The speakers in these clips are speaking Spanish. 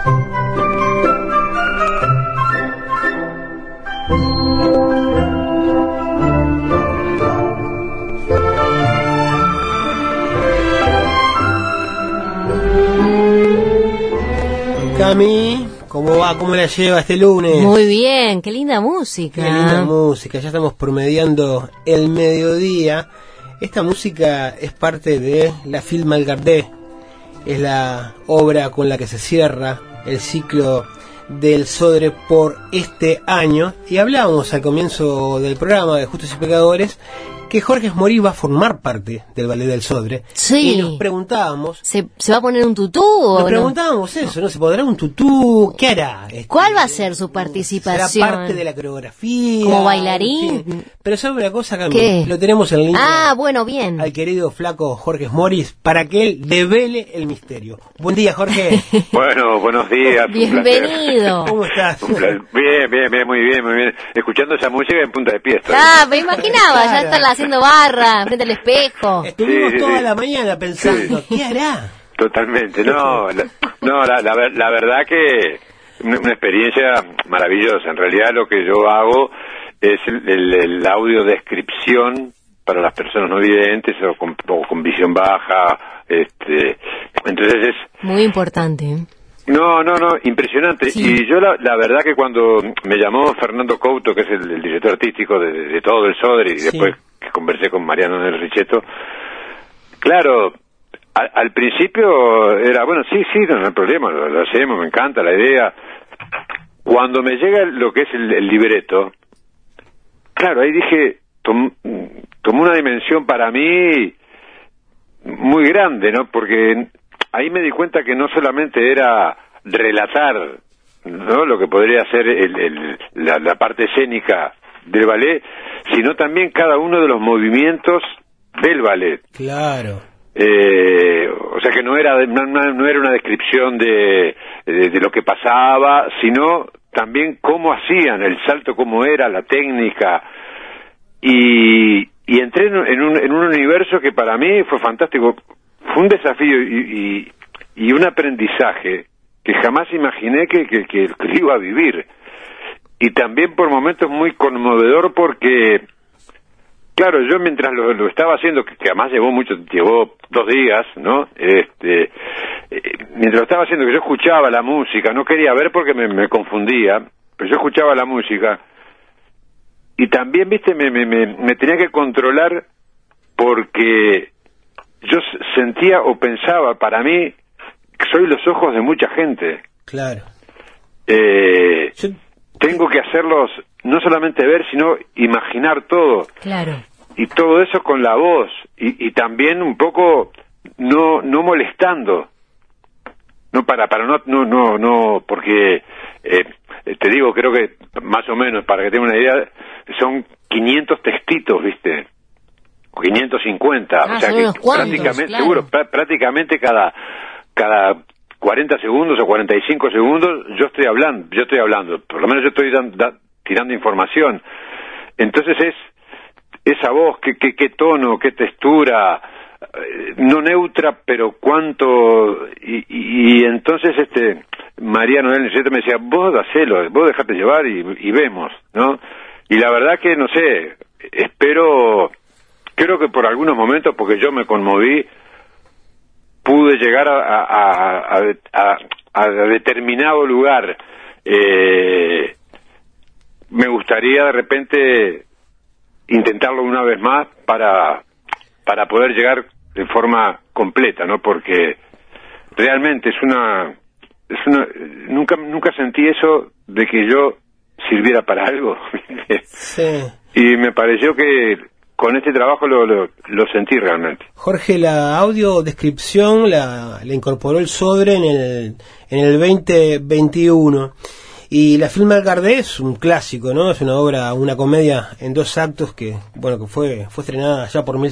Cami, ¿cómo va? ¿Cómo la lleva este lunes? Muy bien, qué linda música. Qué linda música, ya estamos promediando el mediodía. Esta música es parte de la Film Gardé, es la obra con la que se cierra el ciclo del Sodre por este año. Y hablábamos al comienzo del programa de Justos y Pecadores que Jorge Esmorís va a formar parte del Ballet del Sodre. Sí. Y nos preguntábamos... ¿Se va a poner un tutú o Nos preguntábamos eso, ¿no? ¿Se podrá un tutú? ¿Qué hará? ¿Cuál va a ser su participación? ¿Será parte de la coreografía? ¿Como bailarín? Sí. Pero sabe una cosa, Camila, ¿Qué? lo tenemos en línea. Ah, bueno, bien. Al querido flaco Jorge Esmorís para que él devele el misterio. Buen día, Jorge. Bueno, buenos días. Bienvenido. ¿Cómo estás? Bien, muy bien. Escuchando esa música en punta de pie estoy. Ah, me imaginaba, ya estarla haciendo barra frente al espejo. Estuvimos Sí. toda la mañana pensando, ¿qué hará? Totalmente, la verdad que una experiencia maravillosa. En realidad lo que yo hago es el audio descripción para las personas no videntes o con visión baja, entonces es... Muy importante. No, impresionante. Sí. Y yo la verdad que cuando me llamó Fernando Couto, que es el director artístico de todo el Sodre, y Sí. después que conversé con Mariano del Richetto, claro, al principio era, bueno, sí, no hay problema, lo hacemos, me encanta la idea. Cuando me llega lo que es el libreto, claro, ahí dije, tomó una dimensión para mí muy grande, ¿no? Porque ahí me di cuenta que no solamente era relatar, ¿no?, lo que podría ser la parte escénica del ballet, sino también cada uno de los movimientos del ballet. Claro. O sea que no era una descripción de lo que pasaba, sino también cómo hacían el salto, cómo era la técnica, y entré en un universo que para mí fue fantástico. Fue un desafío y un aprendizaje que jamás imaginé que iba a vivir. Y también por momentos muy conmovedor porque, claro, yo mientras lo estaba haciendo, que además llevó 2 días, ¿no? Mientras lo estaba haciendo, que yo escuchaba la música, no quería ver porque me confundía, pero yo escuchaba la música y también, viste, me tenía que controlar porque yo sentía o pensaba, para mí, que soy los ojos de mucha gente. Claro. Tengo que hacerlos no solamente ver, sino imaginar todo. Claro. Y todo eso con la voz. Y también un poco no molestando. No no, porque te digo, creo que más o menos, para que tenga una idea, son 500 textitos, ¿viste? 550, o sea que prácticamente, claro. seguro, prácticamente cada 40 segundos o 45 segundos yo estoy hablando, por lo menos yo estoy tirando información. Entonces es esa voz, qué tono, qué textura, no neutra, pero cuánto, y entonces Mariano del Richetto me decía, vos hacelo, vos dejate llevar y vemos, ¿no? Y la verdad que, no sé, creo que por algunos momentos, porque yo me conmoví, pude llegar a determinado lugar. Me gustaría de repente intentarlo una vez más para poder llegar de forma completa, ¿no? Porque realmente nunca sentí eso de que yo sirviera para algo. Sí. Y me pareció que con este trabajo lo sentí realmente. Jorge, la audiodescripción la incorporó el Sodre en el 2021. Y la Film Gardé es un clásico, ¿no? Es una comedia en 2 actos que fue estrenada ya por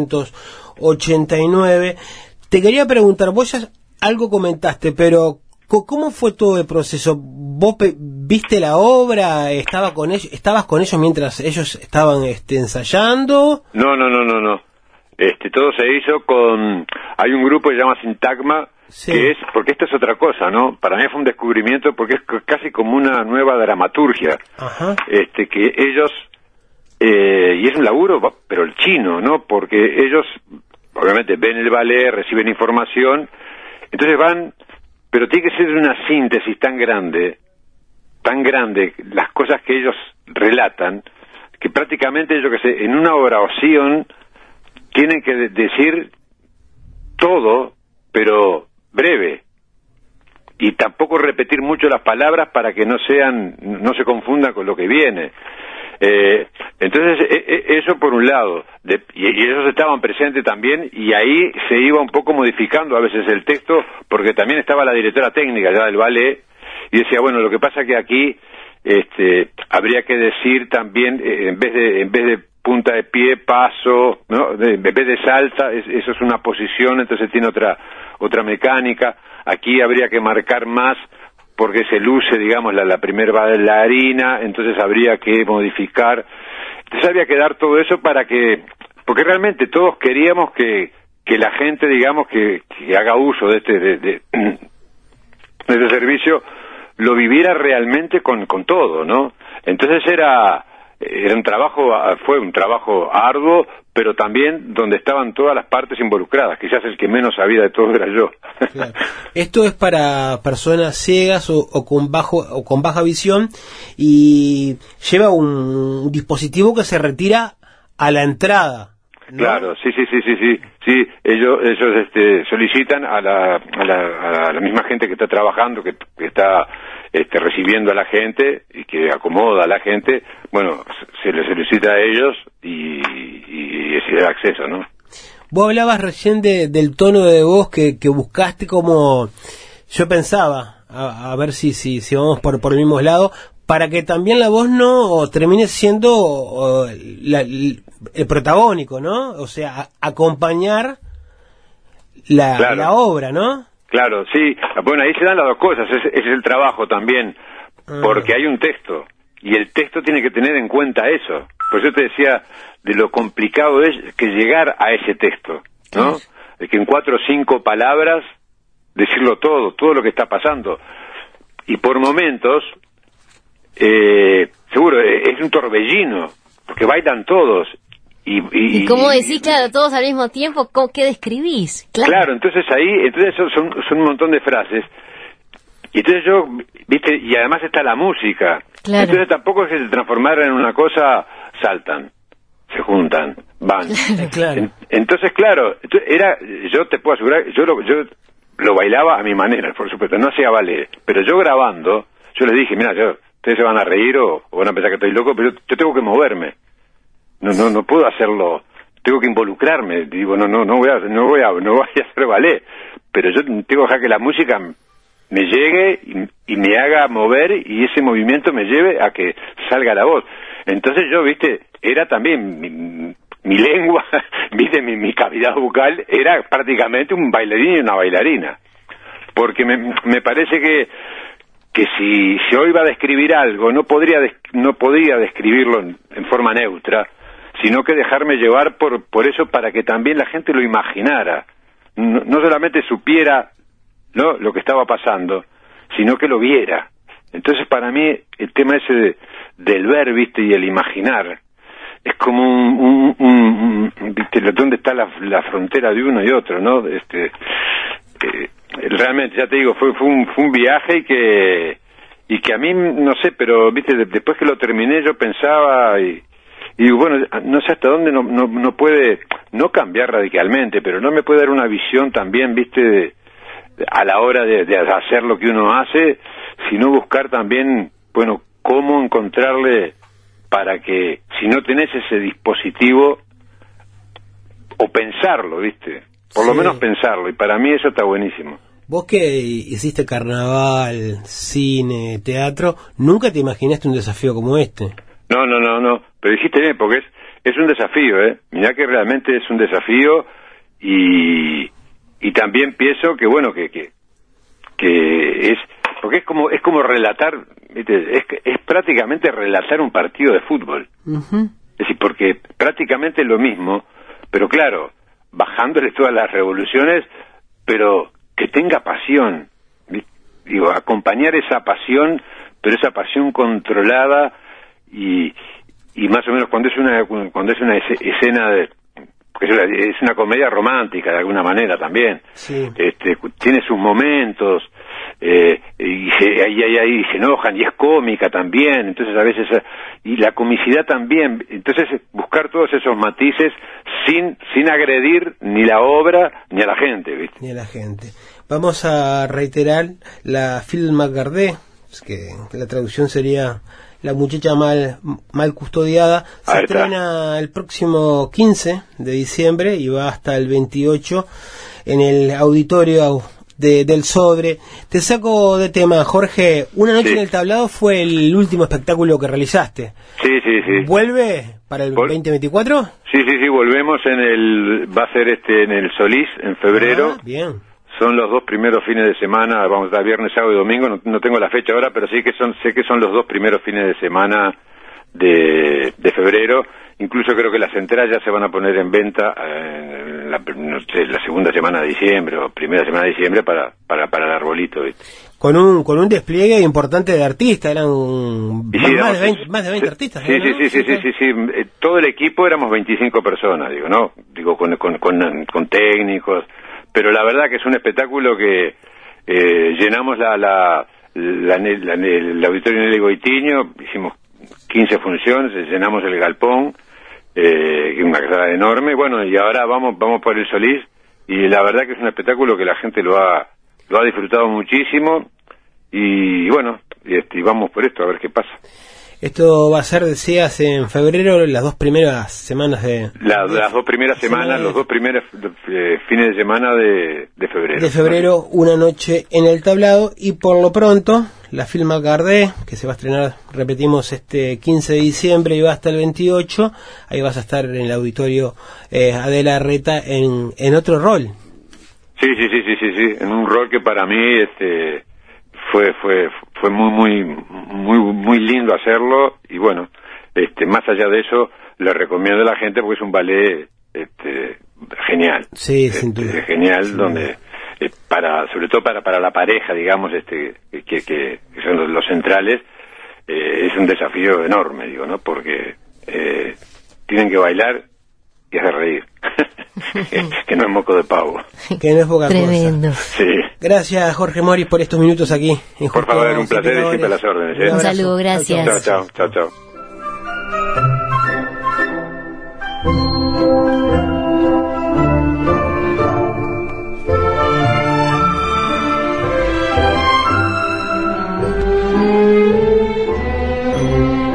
1789. Te quería preguntar, vos ya algo comentaste, pero ¿cómo fue todo el proceso? ¿Vos viste la obra? ¿Estabas con ellos mientras ellos estaban ensayando? No. Todo se hizo hay un grupo que se llama Sintagma, Sí. que es, porque esta es otra cosa, ¿no? Para mí fue un descubrimiento porque es casi como una nueva dramaturgia, Ajá. que ellos, y es un laburo, pero el chino, ¿no? Porque ellos, obviamente, ven el ballet, reciben información, entonces van, pero tiene que ser una síntesis tan grande, las cosas que ellos relatan, que prácticamente, yo que sé, en una oración tienen que decir todo, pero breve, y tampoco repetir mucho las palabras para que no se confundan con lo que viene. Entonces, eso por un lado, y ellos estaban presentes también, y ahí se iba un poco modificando a veces el texto, porque también estaba la directora técnica ya del ballet, y decía, bueno, lo que pasa que aquí habría que decir también, en vez de punta de pie, paso, ¿no? En vez de salta, eso es una posición, entonces tiene otra mecánica. Aquí habría que marcar más porque se luce, digamos, la primera bailarina, entonces habría que modificar. Entonces había que dar todo eso porque realmente todos queríamos que la gente, digamos, que haga uso de este servicio, lo viviera realmente con todo, ¿no? Entonces fue un trabajo arduo, pero también donde estaban todas las partes involucradas. Quizás el que menos sabía de todo era yo. Claro. Esto es para personas ciegas o con baja visión, y lleva un dispositivo que se retira a la entrada, ¿no? Claro, sí. Ellos solicitan a la misma gente que está trabajando, que está recibiendo a la gente y que acomoda a la gente, bueno, se les solicita a ellos y se da acceso, ¿no? Vos hablabas recién del tono de voz que buscaste, como yo pensaba, a ver si vamos por el mismo lado, para que también la voz no termine siendo el protagónico, ¿no? O sea, acompañar la obra, ¿no? Claro, sí. Bueno, ahí se dan las dos cosas. Ese es el trabajo también, porque hay un texto y el texto tiene que tener en cuenta eso. Pues yo te decía de lo complicado es que llegar a ese texto, ¿no? De que en 4 o 5 palabras decirlo todo lo que está pasando. Y por momentos, seguro, es un torbellino, porque bailan todos. ¿Y cómo decís, claro, todos al mismo tiempo? ¿Qué describís? Claro, entonces son un montón de frases. Y entonces viste, y además está la música. Claro. Entonces tampoco es que se transformaran en una cosa, saltan, se juntan, van. Claro. Entonces, claro, yo te puedo asegurar, yo lo bailaba a mi manera, por supuesto, no hacía ballet, pero yo grabando, yo les dije, mira, ustedes se van a reír o van a pensar que estoy loco, pero yo tengo que moverme. No puedo hacerlo, tengo que involucrarme. Digo, no voy a hacer ballet, pero yo tengo que dejar que la música me llegue y me haga mover, y ese movimiento me lleve a que salga la voz. Entonces yo, viste, era también mi lengua, viste, mi cavidad vocal era prácticamente un bailarín y una bailarina, porque me parece que si yo iba a describir algo, no podría describirlo en forma neutra, sino que dejarme llevar por eso, para que también la gente lo imaginara, no solamente supiera, ¿no?, lo que estaba pasando, sino que lo viera. Entonces, para mí, el tema ese del ver, viste, y el imaginar, es como viste, ¿dónde está la frontera de uno y otro, no? Realmente, ya te digo, fue un viaje y que a mí, no sé, pero, viste, después que lo terminé, yo pensaba y bueno, no sé hasta dónde no puede, no cambiar radicalmente, pero no me puede dar una visión también, viste, a la hora de hacer lo que uno hace, sino buscar también, bueno, cómo encontrarle para que, si no tenés ese dispositivo, o pensarlo, viste, por lo menos pensarlo, y para mí eso está buenísimo. Vos que hiciste carnaval, cine, teatro, ¿nunca te imaginaste un desafío como este? No, pero dijiste bien, porque es un desafío, mirá que realmente es un desafío, y también pienso que, bueno, que es, porque es como relatar, ¿viste? Es prácticamente relatar un partido de fútbol. Uh-huh. Es decir, porque prácticamente es lo mismo, pero claro, bajándole todas las revoluciones, pero que tenga pasión. Digo, acompañar esa pasión, pero esa pasión controlada y más o menos cuando es una escena de, es una comedia romántica de alguna manera también. Sí. Tiene sus momentos y se enojan y es cómica también, entonces a veces y la comicidad también, entonces buscar todos esos matices sin agredir ni la obra ni a la gente, ¿viste? Ni a la gente. Vamos a reiterar la Film Gardé, que la traducción sería La muchacha mal custodiada. Se estrena el próximo 15 de diciembre y va hasta el 28 en el auditorio del Sodre. Te saco de tema, Jorge. Una noche en el tablado fue el último espectáculo que realizaste. Sí. ¿Vuelve para el 2024? Sí, volvemos va a ser en el Solís en febrero. Bien. Son los 2 primeros fines de semana, vamos a estar viernes, sábado y domingo, no tengo la fecha ahora, pero sé que son los 2 primeros fines de semana de febrero. Incluso creo que las entradas ya se van a poner en venta en la segunda semana de diciembre o primera semana de diciembre para el arbolito, ¿viste? Con un despliegue importante de artistas, eran más de 20 artistas. Sí, ¿no? Sí. Todo el equipo éramos 25 personas, con técnicos. Pero la verdad que es un espectáculo que llenamos el auditorio Nelly Goitiño, hicimos 15 funciones, llenamos el galpón, una casa enorme, bueno, y ahora vamos por el Solís, y la verdad que es un espectáculo que la gente lo ha disfrutado muchísimo, y bueno, y vamos por esto, a ver qué pasa. Esto va a ser, decías, en febrero, las 2 primeras semanas de... Las 2 primeras semanas, los 2 primeros fines de semana de febrero. De febrero, una noche en el tablado, y por lo pronto, la Film Gardé, que se va a estrenar, repetimos, 15 de diciembre y va hasta el 28, ahí vas a estar en el auditorio Adela Reta en otro rol. Sí, en un rol que para mí fue muy lindo hacerlo, y bueno, más allá de eso le recomiendo a la gente porque es un ballet genial. Sí, sin duda. Genial, sí. Donde sobre todo para la pareja, digamos, que son los centrales, es un desafío enorme, ¿no? Porque tienen que bailar y hacer reír. Que no es moco de pavo. Que no es poca Tremendo. cosa. Sí. Gracias, Jorge Moris, por estos minutos aquí. Por favor, un placer y siempre a las órdenes. Un saludo, gracias. Chao.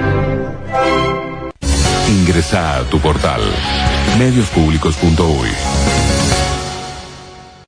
Ingresa a tu portal mediospublicos.uy.